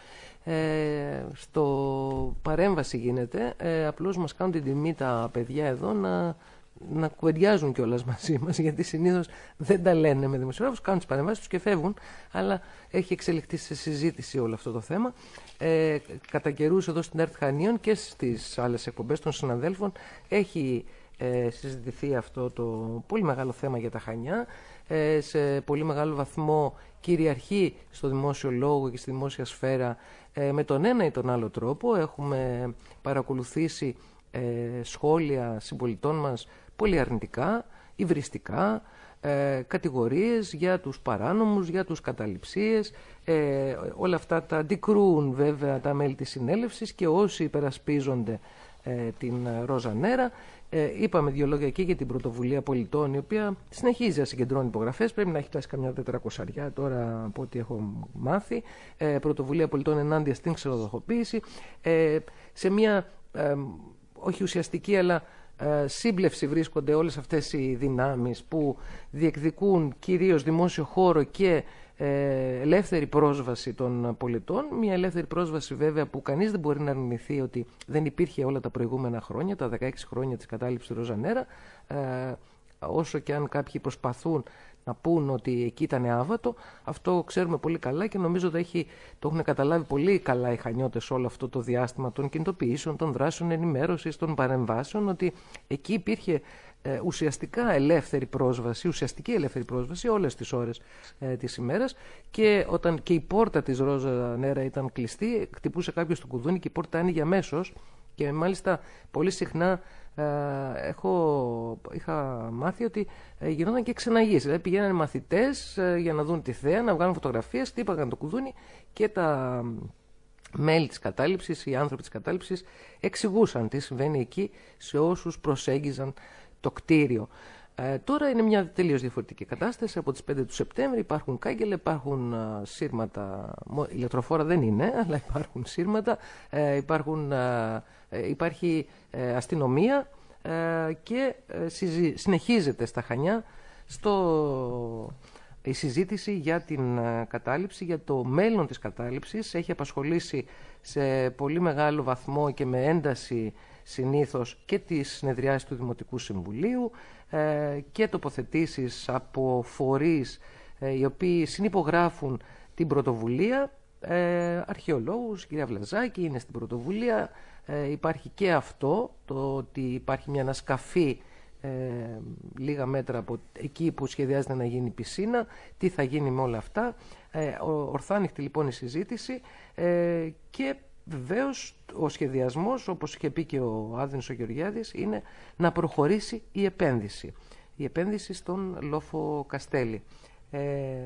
Ε, στο παρέμβαση γίνεται, ε, απλώς μας κάνουν την τιμή τα παιδιά εδώ να, να κουβεντιάζουν κιόλας μαζί μας, γιατί συνήθως δεν τα λένε με δημοσιογράφους, κάνουν τις παρεμβάσεις τους και φεύγουν, αλλά έχει εξελιχθεί σε συζήτηση όλο αυτό το θέμα. Ε, κατά καιρούς εδώ στην ΕΡΤ Χανίων και στις άλλες εκπομπές των συναδέλφων έχει ε, συζητηθεί αυτό το πολύ μεγάλο θέμα για τα Χανιά. Ε, σε πολύ μεγάλο βαθμό κυριαρχεί στο δημόσιο λόγο και στη δημόσια σφαίρα ε, με τον ένα ή τον άλλο τρόπο. Έχουμε παρακολουθήσει ε, σχόλια συμπολιτών μας πολύ αρνητικά, υβριστικά, ε, κατηγορίες για τους παράνομους, για τους καταληψίες. Ε, όλα αυτά τα αντικρούουν βέβαια τα μέλη της συνέλευσης και όσοι υπερασπίζονται ε, την Ρόζα Νέρα. Ε, είπαμε δύο λόγια εκεί για την πρωτοβουλία πολιτών, η οποία συνεχίζει να συγκεντρώνει υπογραφές. Πρέπει να έχει φτάσει καμιά τετρακοσαριά τώρα από ό,τι έχω μάθει. Ε, πρωτοβουλία πολιτών ενάντια στην ξενοδοχοποίηση. Ε, σε μια ε, όχι ουσιαστική αλλά ε, σύμπλευση βρίσκονται όλες αυτές οι δυνάμεις που διεκδικούν κυρίως δημόσιο χώρο και ελεύθερη πρόσβαση των πολιτών. Μια ελεύθερη πρόσβαση βέβαια που κανείς δεν μπορεί να αρνηθεί ότι δεν υπήρχε όλα τα προηγούμενα χρόνια, τα δεκαέξι χρόνια της κατάληψης του Ρόζα Νέρα, ε, όσο και αν κάποιοι προσπαθούν να πούν ότι εκεί ήταν άβατο, αυτό ξέρουμε πολύ καλά και νομίζω ότι έχει, το έχουν καταλάβει πολύ καλά οι Χανιώτες όλο αυτό το διάστημα των κινητοποιήσεων, των δράσεων ενημέρωσης, των παρεμβάσεων, ότι εκεί υπήρχε ε, ουσιαστικά ελεύθερη πρόσβαση, ουσιαστική ελεύθερη πρόσβαση όλες τις ώρες ε, της ημέρας, και όταν και η πόρτα της Ρόζα Νέρα ήταν κλειστή, χτυπούσε κάποιος το κουδούνι και η πόρτα άνοιγε αμέσως, και μάλιστα πολύ συχνά ε, έχω, είχα μάθει ότι ε, γινόταν και ξεναγείς. Δηλαδή πηγαίνανε μαθητές ε, για να δουν τη θέα, να βγάλουν φωτογραφίες, χτύπαγαν το κουδούνι και τα μέλη της κατάληψης, οι άνθρωποι της κατάληψης εξηγούσαν τι συμβαίνει εκεί σε όσους προσέγγιζαν το κτίριο. Ε, τώρα είναι μια τελείως διαφορετική κατάσταση. Από τις πέντε του Σεπτέμβρη υπάρχουν κάγκελα, υπάρχουν α, σύρματα, ηλεκτροφόρα δεν είναι, αλλά υπάρχουν σύρματα, ε, υπάρχουν, α, ε, υπάρχει ε, αστυνομία ε, και ε, συζη, συνεχίζεται στα Χανιά στο, η συζήτηση για την α, κατάληψη, για το μέλλον της κατάληψης. Έχει απασχολήσει σε πολύ μεγάλο βαθμό και με ένταση συνήθως και τις συνεδριάσεις του Δημοτικού Συμβουλίου ε, και τοποθετήσεις από φορείς ε, οι οποίοι συνυπογράφουν την πρωτοβουλία, ε, αρχαιολόγους, κυρία Βλαζάκη είναι στην πρωτοβουλία. Ε, υπάρχει και αυτό, το ότι υπάρχει μια ανασκαφή ε, λίγα μέτρα από εκεί που σχεδιάζεται να γίνει πισίνα, τι θα γίνει με όλα αυτά. Ε, ορθάνυχτη λοιπόν η συζήτηση ε, και βεβαίως ο σχεδιασμός, όπως είχε πει και ο Άδενος ο Γεωργιάδης, είναι να προχωρήσει η επένδυση. Η επένδυση στον Λόφο Καστέλη. Ε,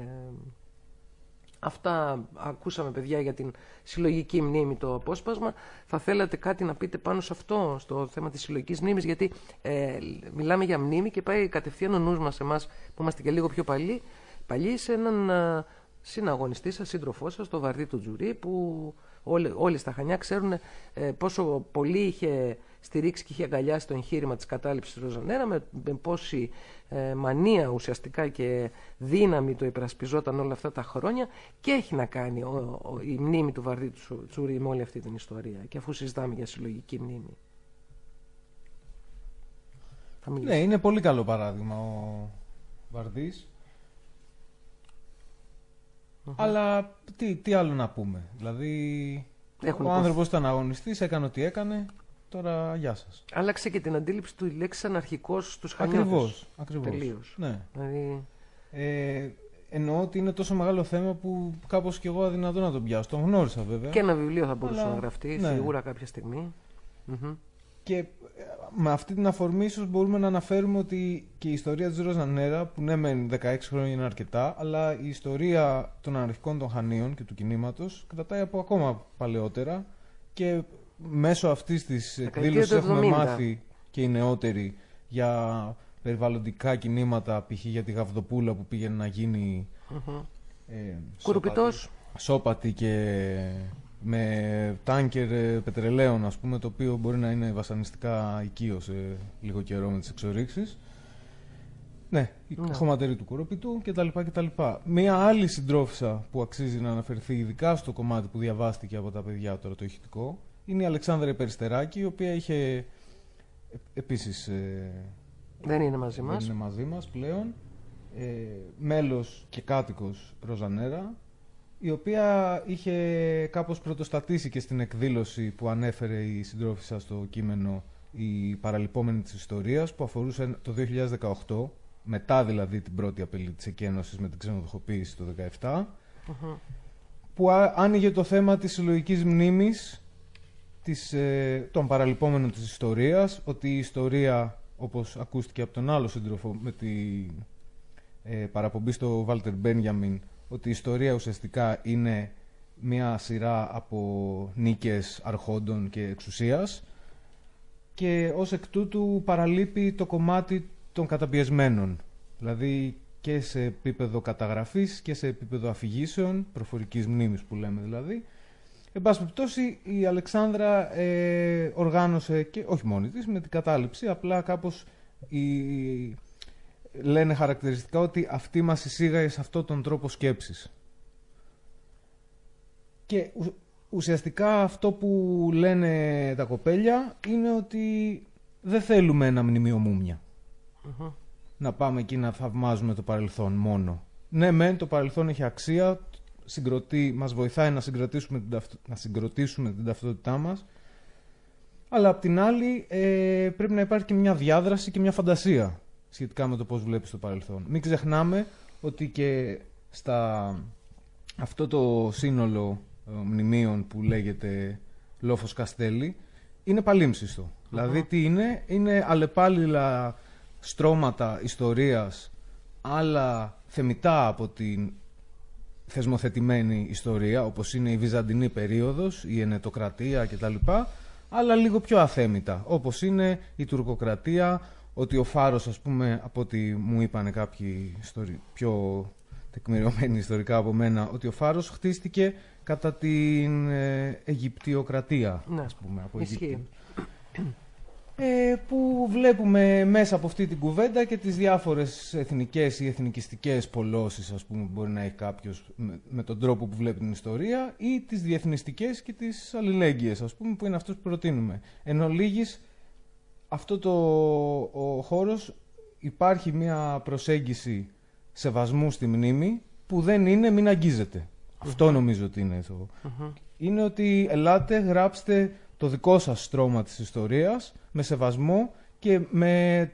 αυτά ακούσαμε, παιδιά, για την συλλογική μνήμη, το απόσπασμα. Θα θέλατε κάτι να πείτε πάνω σε αυτό, στο θέμα της συλλογικής μνήμης, γιατί ε, μιλάμε για μνήμη και πάει κατευθείαν ο νους μας, εμάς που είμαστε και λίγο πιο παλιοί, παλιοί, σε έναν α, συναγωνιστή σας, σύντροφό σας, το Βαρδί του Τζουρί, που όλοι, όλοι στα Χανιά ξέρουν ε, πόσο πολύ είχε στηρίξει και είχε αγκαλιάσει το εγχείρημα της κατάληψης της Ρόζα Νέρα, με, με πόση ε, μανία ουσιαστικά και δύναμη το υπερασπιζόταν όλα αυτά τα χρόνια, και έχει να κάνει ο, ο, η μνήμη του Βαρδί του Τζουρί με όλη αυτή την ιστορία, και αφού συζητάμε για συλλογική μνήμη. Ναι, είναι πολύ καλό παράδειγμα ο Βαρδής. Uh-huh. Αλλά τι, τι άλλο να πούμε. Δηλαδή, Έχουν ο άνθρωπος ήταν αγωνιστής, έκανε ό,τι έκανε. Τώρα, γεια σας. Άλλαξε και την αντίληψη του λέξης αναρχικός στους Χανιώτες. Ακριβώς, ακριβώς. Τελείως. Ναι. Δηλαδή... Ε, εννοώ ότι είναι τόσο μεγάλο θέμα που κάπως κι εγώ αδυνατό να τον πιάσω. Τον γνώρισα βέβαια. Και ένα βιβλίο θα μπορούσε Αλλά... να γραφτεί, ναι. σίγουρα κάποια στιγμή. Mm-hmm. Και με αυτή την αφορμή ίσως μπορούμε να αναφέρουμε ότι και η ιστορία της Ρόζα Νέρα, που ναι μεν δεκαέξι χρόνια είναι αρκετά, αλλά η ιστορία των αναρχικών των Χανίων και του κινήματος κρατάει από ακόμα παλαιότερα, και μέσω αυτής της εκδήλωσης έχουμε μάθει και οι νεότεροι για περιβαλλοντικά κινήματα, π.χ. για τη Γαβδοπούλα που πήγαινε να γίνει Mm-hmm. ε, Κουρουπιτός. σώπατη και με τάνκερ πετρελαίων, ας πούμε, το οποίο μπορεί να είναι βασανιστικά οικείο σε λίγο καιρό με τις εξορίξεις. Ναι, η Ναι. χωματερή του Κουρουπιτού κτλ. κτλ. Μία άλλη συντρόφισσα που αξίζει να αναφερθεί ειδικά στο κομμάτι που διαβάστηκε από τα παιδιά τώρα, το ηχητικό, είναι η Αλεξάνδρα Περιστεράκη, η οποία είχε επίσης ε, Δεν είναι μαζί δεν μας. είναι μαζί μας πλέον, ε, μέλος και κάτοικος Ροζανέρα, η οποία είχε κάπως πρωτοστατήσει και στην εκδήλωση που ανέφερε η συντρόφισσα στο κείμενο, η παραλυπόμενη της ιστορίας, που αφορούσε το δύο χιλιάδες δεκαοκτώ, μετά δηλαδή την πρώτη απειλή της εκένωσης με την ξενοδοχοποίηση το δύο χιλιάδες δεκαεπτά, Mm-hmm. που άνοιγε το θέμα της συλλογικής μνήμης της, ε, των παραλυπόμενων της ιστορίας, ότι η ιστορία, όπως ακούστηκε από τον άλλο σύντροφο με τη ε, παραπομπή στο Βάλτερ Μπένιαμιν, ότι η ιστορία ουσιαστικά είναι μια σειρά από νίκες αρχόντων και εξουσίας, και ως εκ τούτου παραλείπει το κομμάτι των καταπιεσμένων, δηλαδή και σε επίπεδο καταγραφής και σε επίπεδο αφηγήσεων, προφορικής μνήμης που λέμε δηλαδή. Εν πάση περιπτώσει, η Αλεξάνδρα ε, οργάνωσε, και όχι μόνη της, με την κατάληψη, απλά κάπως η, λένε χαρακτηριστικά ότι αυτή μας εισήγαγε σε αυτόν τον τρόπο σκέψης. Και ου, ουσιαστικά αυτό που λένε τα κοπέλια είναι ότι δεν θέλουμε ένα μνημείο μούμια. Mm-hmm. Να πάμε εκεί να θαυμάζουμε το παρελθόν μόνο. Ναι, μεν το παρελθόν έχει αξία, συγκροτεί, μας βοηθάει να συγκροτήσουμε την, ταυτο, να συγκροτήσουμε την ταυτότητά μας, αλλά απ' την άλλη ε, πρέπει να υπάρχει και μια διάδραση και μια φαντασία σχετικά με το πώς βλέπεις το παρελθόν. Μην ξεχνάμε ότι και στα αυτό το σύνολο ε, μνημείων που λέγεται Λόφος Καστέλη είναι παλίμψιστο. Mm-hmm. Δηλαδή τι είναι, είναι αλλεπάλληλα στρώματα ιστορίας, άλλα θεμιτά από την θεσμοθετημένη ιστορία, όπως είναι η Βυζαντινή περίοδος, η Ενετοκρατία κτλ, αλλά λίγο πιο αθέμητα, όπως είναι η Τουρκοκρατία, ότι ο Φάρος, ας πούμε, από ό,τι μου είπανε κάποιοι ιστορι... πιο τεκμηριωμένοι ιστορικά από μένα, ότι ο Φάρος χτίστηκε κατά την ε, Αιγυπτιοκρατία, Ναι, ας πούμε, από ισχύει. Ε, που βλέπουμε μέσα από αυτή την κουβέντα και τις διάφορες εθνικές ή εθνικιστικές πολλώσεις, ας πούμε, που μπορεί να έχει κάποιος με, με τον τρόπο που βλέπει την ιστορία, ή τις διεθνιστικές και τις αλληλέγγυες, ας πούμε, που είναι αυτός που προτείνουμε. Εν ολίγης, αυτό το ο χώρος υπάρχει μια προσέγγιση σεβασμού στη μνήμη που δεν είναι μην αγγίζετε. Mm-hmm. Αυτό νομίζω ότι είναι το. Mm-hmm. Είναι ότι ελάτε, γράψτε το δικό σας στρώμα της ιστορίας με σεβασμό και με,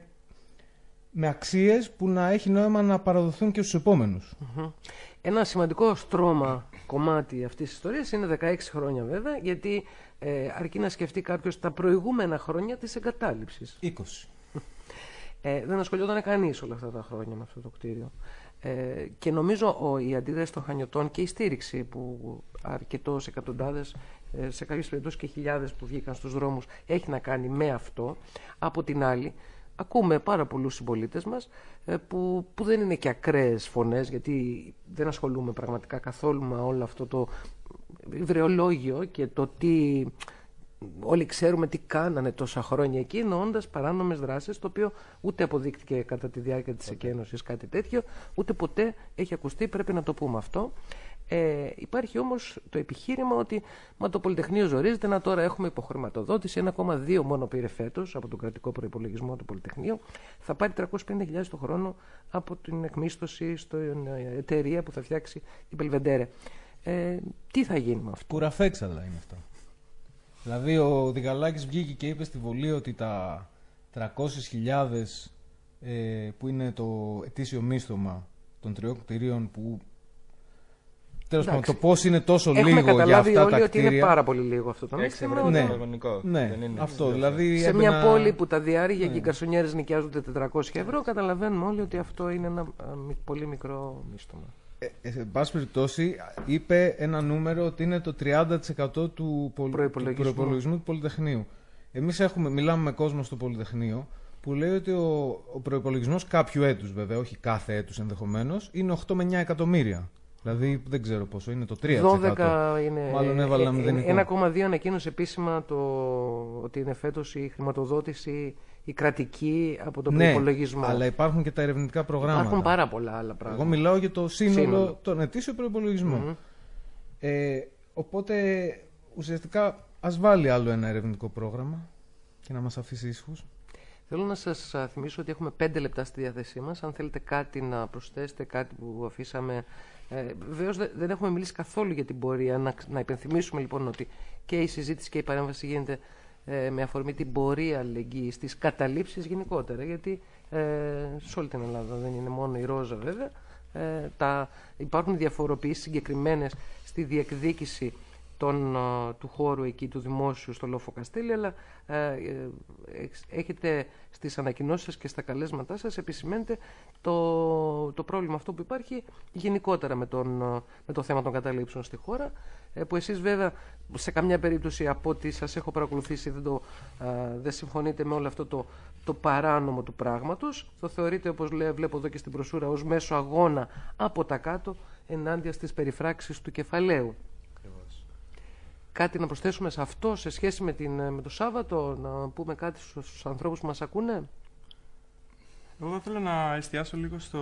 με αξίες που να έχει νόημα να παραδοθούν και στους επόμενους. Mm-hmm. Ένα σημαντικό στρώμα κομμάτι αυτής της ιστορίας είναι δεκαέξι χρόνια βέβαια, γιατί ε, αρκεί να σκεφτεί κάποιος τα προηγούμενα χρόνια της εγκατάλειψης. είκοσι. Ε, δεν ασχολιόταν κανείς όλα αυτά τα χρόνια με αυτό το κτίριο. Ε, και νομίζω ο, η αντίδραση των Χανιωτών και η στήριξη που αρκετός εκατοντάδες, ε, σε κάποιες περιπτώσεις και χιλιάδες που βγήκαν στους δρόμους, έχει να κάνει με αυτό. Από την άλλη, ακούμε πάρα πολλούς συμπολίτες μας ε, που, που δεν είναι και ακραίες φωνές, γιατί δεν ασχολούμαι πραγματικά καθόλου με όλο αυτό το υβρεολόγιο και το τι... Όλοι ξέρουμε τι κάνανε τόσα χρόνια εκεί, εννοώντας παράνομες δράσεις, το οποίο ούτε αποδείχτηκε κατά τη διάρκεια της εκένωσης κάτι τέτοιο, ούτε ποτέ έχει ακουστεί, πρέπει να το πούμε αυτό. Ε, υπάρχει όμως το επιχείρημα ότι μα το Πολυτεχνείο ζορίζεται, να τώρα έχουμε υποχρηματοδότηση, ένα κόμμα δύο μόνο πήρε φέτος από τον κρατικό προϋπολογισμό του Πολυτεχνείου, θα πάρει τριακόσιες πενήντα χιλιάδες το χρόνο από την εκμίσθωση στην εταιρεία που θα φτιάξει η Μπελβεντέρε. Ε, τι θα γίνει με αυτό? Κουραφέξαλα είναι αυτό. Δηλαδή ο Διγαλάκης βγήκε και είπε στη Βουλή ότι τα τριακόσιες χιλιάδες ε, που είναι το ετήσιο μίσθωμα των τριών κτηρίων, που τέλος πάντων το πώς είναι τόσο Έχουμε λίγο για αυτά όλοι τα ότι κτίρια. είναι πάρα πολύ λίγο αυτό το μίσθωμα. Ναι, τετραγωνικό. ναι, δεν είναι αυτό. αυτό. Δηλαδή Σε έμπαινα... μια πόλη που τα διάρρια ναι. και οι γκαρσονιέρες νοικιάζονται τετρακόσια ευρώ, καταλαβαίνουμε όλοι ότι αυτό είναι ένα α, πολύ μικρό μίσθωμα. Ε, ε, σε πάση περιπτώσει, είπε ένα νούμερο ότι είναι το τριάντα τοις εκατό του, πολ... Προϋπολογισμού. του προϋπολογισμού του Πολυτεχνείου. εμείς έχουμε, μιλάμε με κόσμο στο Πολυτεχνείο που λέει ότι ο, ο προϋπολογισμός κάποιου έτους, βέβαια, όχι κάθε έτους ενδεχομένως, είναι οκτώ με εννιά εκατομμύρια. Δηλαδή δεν ξέρω πόσο είναι, το τρία τοις εκατό. δώδεκα είναι. Μάλλον έβαλα μηδενικό. ένα κόμμα δύο ανακοίνωσε επίσημα το, ότι είναι φέτος η χρηματοδότηση η κρατική από τον ναι, προϋπολογισμό. Αλλά υπάρχουν και τα ερευνητικά προγράμματα. Υπάρχουν πάρα πολλά άλλα πράγματα. Εγώ μιλάω για το σύνολο, σύνολο. τον ετήσιο προϋπολογισμό. Mm-hmm. Ε, οπότε ουσιαστικά ας βάλει άλλο ένα ερευνητικό πρόγραμμα και να μας αφήσει ήσυχους. Θέλω να σας θυμίσω ότι έχουμε πέντε λεπτά στη διάθεσή μας. Αν θέλετε κάτι να προσθέσετε, κάτι που αφήσαμε. Ε, Βεβαίως δεν έχουμε μιλήσει καθόλου για την πορεία. Να, να υπενθυμίσουμε λοιπόν ότι και η συζήτηση και η παρέμβαση γίνεται ε, με αφορμή την πορεία αλληλεγγύης, τις καταλήψεις γενικότερα. Γιατί ε, σε όλη την Ελλάδα δεν είναι μόνο η Ρόζα βέβαια. Ε, τα, υπάρχουν διαφοροποιήσεις συγκεκριμένες στη διεκδίκηση Τον, του χώρου εκεί του δημόσιου στο Λόφο Καστέλη, αλλά ε, ε, έχετε στις ανακοινώσεις σας και στα καλέσματά σας επισημαίνετε το, το πρόβλημα αυτό που υπάρχει γενικότερα με, τον, με το θέμα των καταλήψεων στη χώρα, ε, που εσείς βέβαια σε καμιά περίπτωση από ό,τι σας έχω παρακολουθήσει δεν, το, ε, δεν συμφωνείτε με όλο αυτό το, το παράνομο του πράγματος, το θεωρείτε, όπως λέει, βλέπω εδώ και στην προσούρα, ως μέσο αγώνα από τα κάτω ενάντια στις περιφράξεις του κεφαλαίου. Κάτι να προσθέσουμε σε αυτό σε σχέση με, την, με το Σάββατο, να πούμε κάτι στους ανθρώπους που μας ακούνε? Εγώ θέλω να εστιάσω λίγο στο,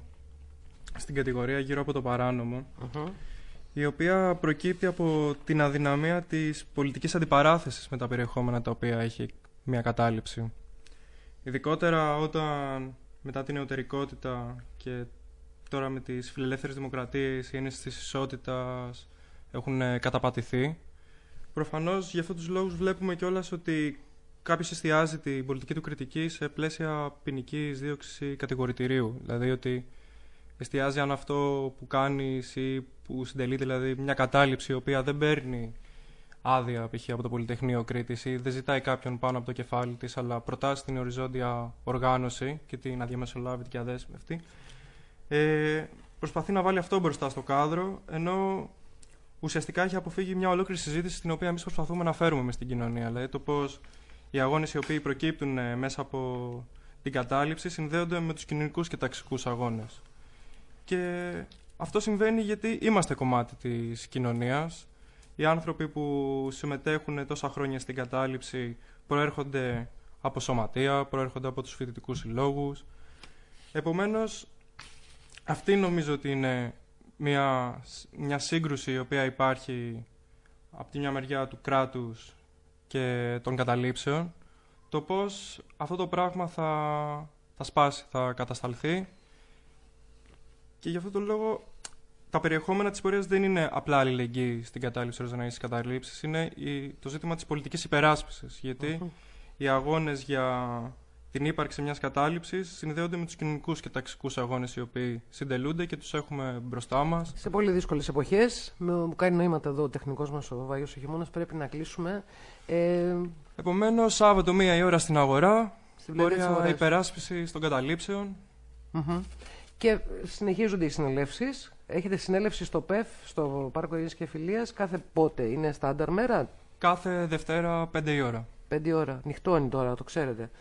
στην κατηγορία γύρω από το παράνομο, uh-huh. η οποία προκύπτει από την αδυναμία της πολιτικής αντιπαράθεσης με τα περιεχόμενα τα οποία έχει μια κατάληψη. Ειδικότερα όταν μετά την νεωτερικότητα και τώρα με τις φιλελεύθερες δημοκρατίες οι έννοιες της ισότητας έχουν καταπατηθεί. Προφανώς για αυτούς τους λόγους βλέπουμε κιόλας ότι κάποιος εστιάζει την πολιτική του κριτική σε πλαίσια ποινικής δίωξης ή κατηγορητηρίου. Δηλαδή ότι εστιάζει αν αυτό που κάνεις ή που συντελεί δηλαδή μια κατάληψη η οποία δεν παίρνει άδεια π.χ. από το Πολυτεχνείο Κρήτης ή δεν ζητάει κάποιον πάνω από το κεφάλι της, αλλά προτάσει την οριζόντια οργάνωση και την αδιαμεσολάβητη και αδέσμευτη. Ε, προσπαθεί να βάλει αυτό μπροστά στο κάδρο, ενώ ουσιαστικά έχει αποφύγει μια ολόκληρη συζήτηση στην οποία εμείς προσπαθούμε να φέρουμε μες στην κοινωνία. Δηλαδή το πώς οι αγώνες οι οποίοι προκύπτουν μέσα από την κατάληψη συνδέονται με τους κοινωνικούς και ταξικούς αγώνες. Και αυτό συμβαίνει γιατί είμαστε κομμάτι της κοινωνίας. Οι άνθρωποι που συμμετέχουν τόσα χρόνια στην κατάληψη προέρχονται από σωματεία, προέρχονται από τους φοιτητικούς συλλόγους. Επομένως, αυτή νομίζω ότι είναι μια, μια σύγκρουση η οποία υπάρχει από τη μια μεριά του κράτους και των καταλήψεων, το πώς αυτό το πράγμα θα, θα σπάσει, θα κατασταλθεί. Και γι' αυτόν τον λόγο τα περιεχόμενα της πορείας δεν είναι απλά αλληλεγγύη στην κατάληψη ροζαναής καταλήψης, είναι η, το ζήτημα της πολιτικής υπεράσπισης, γιατί uh-huh. οι αγώνες για την ύπαρξη μιας κατάληψης συνδέονται με τους κοινωνικούς και ταξικούς αγώνες οι οποίοι συντελούνται και τους έχουμε μπροστά μας. Σε πολύ δύσκολες εποχές, μου κάνει νοήματα εδώ ο τεχνικός μας ο Βάγιος ο Χειμώνας, πρέπει να κλείσουμε. Ε... Επομένως, Σάββατο μία η ώρα στην αγορά, στην πορεία υπεράσπιση των καταλήψεων. Mm-hmm. Και συνεχίζονται οι συνελεύσεις. Έχετε συνέλευση στο ΠΕΦ, στο Πάρκο Ειρήνης και Φιλίας, κάθε πότε? Είναι στάνταρ μέρα? Κάθε Δευτέρα, πέντε η ώρα. Πέντε ώρα. Νυχτώνει τώρα, το ξέρετε.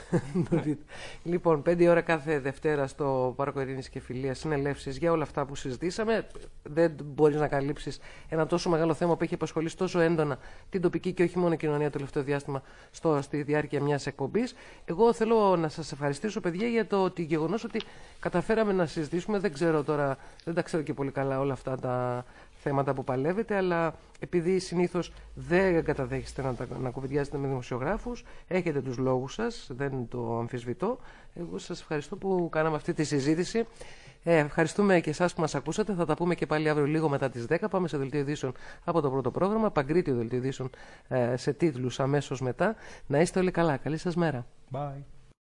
Λοιπόν, πέντε ώρα κάθε Δευτέρα στο Πάρκο Ειρήνης και Φιλίας, συνελεύσεις για όλα αυτά που συζητήσαμε. Δεν μπορείς να καλύψεις ένα τόσο μεγάλο θέμα που έχει απασχολήσει τόσο έντονα την τοπική και όχι μόνο κοινωνία το τελευταίο διάστημα στο, στη διάρκεια μιας εκπομπής. Εγώ θέλω να σας ευχαριστήσω, παιδιά, για το ότι, γεγονός ότι καταφέραμε να συζητήσουμε. Δεν ξέρω τώρα, δεν τα ξέρω και πολύ καλά όλα αυτά τα θέματα που παλεύετε, αλλά επειδή συνήθως δεν καταδέχεστε να, να κουβεντιάζετε με δημοσιογράφους, έχετε τους λόγους σας, δεν το αμφισβητώ. Εγώ σας ευχαριστώ που κάναμε αυτή τη συζήτηση. Ε, ευχαριστούμε και εσάς που μας ακούσατε. Θα τα πούμε και πάλι αύριο λίγο μετά τις δέκα. Πάμε σε δελτίο ειδήσεων από το πρώτο πρόγραμμα. Παγκρίτιο δελτίο ειδήσεων ε, σε τίτλους αμέσως μετά. Να είστε όλοι καλά. Καλή σας μέρα. Bye.